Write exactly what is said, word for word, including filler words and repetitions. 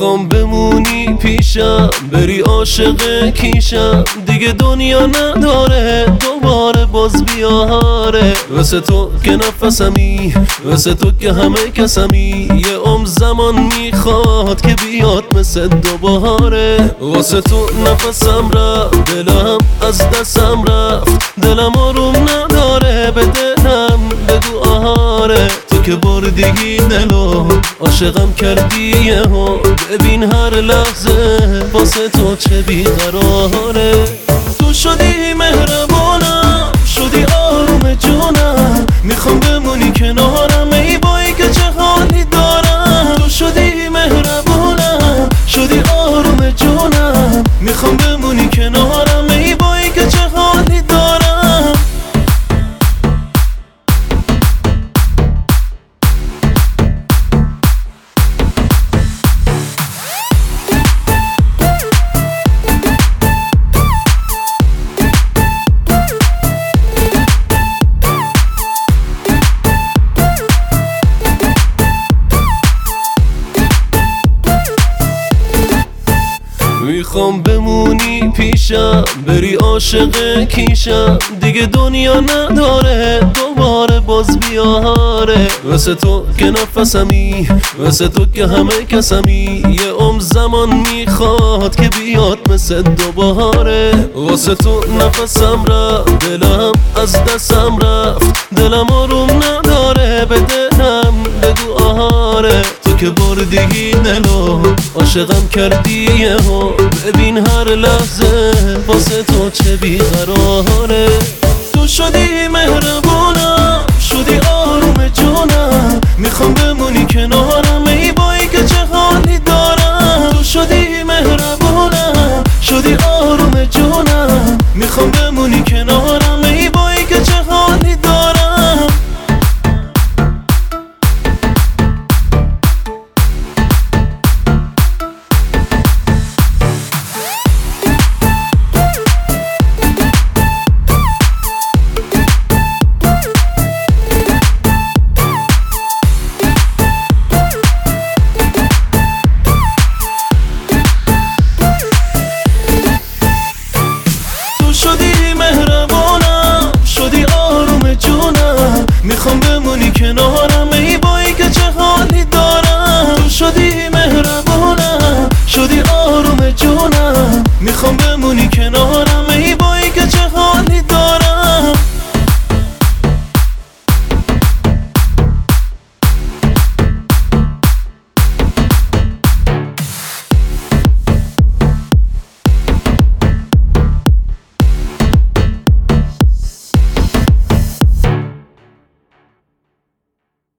میخوام بمونی پیشم، بری عاشق کیشم، دیگه دنیا نداره دوباره باز بیاره. واسه تو که نفسمی، واسه تو که همه کسمی، یه عمر زمان میخواد که بیاد مثل دوباره. واسه تو نفسم رفت، دلم از دستم رفت، دلم آروم نداره، به دلم بگو آهاره. تو که بردی دلو عاشقم کردی یهو، ببین هر لحظه واسه تو چه بیقراره. تو شدی مهربانم، شدی آروم جونم، میخوام بمونی کنارم، ای بایی که چه حالی دارم. تو شدی مهربانم، شدی آروم جونم، میخوام بمونی کنارم، ای بایی که چه حالی دارم. میخوام بمونی پیشم، بری عاشق کیشم، دیگه دنیا نداره دوباره باز بیاره. واسه تو که نفسمی، واسه تو که همه کسمی، یه عمر زمان میخواد که بیاد مثل دوباره. واسه تو نفسم رفت، دلم از دستم رفت، دلم آروم نداره، به دلم بگو آهاره. تو که بردی دلو عاشقم کردی یهو، ببین هر لحظه واسه تو چه بیقراره. تو شدی مهربانم،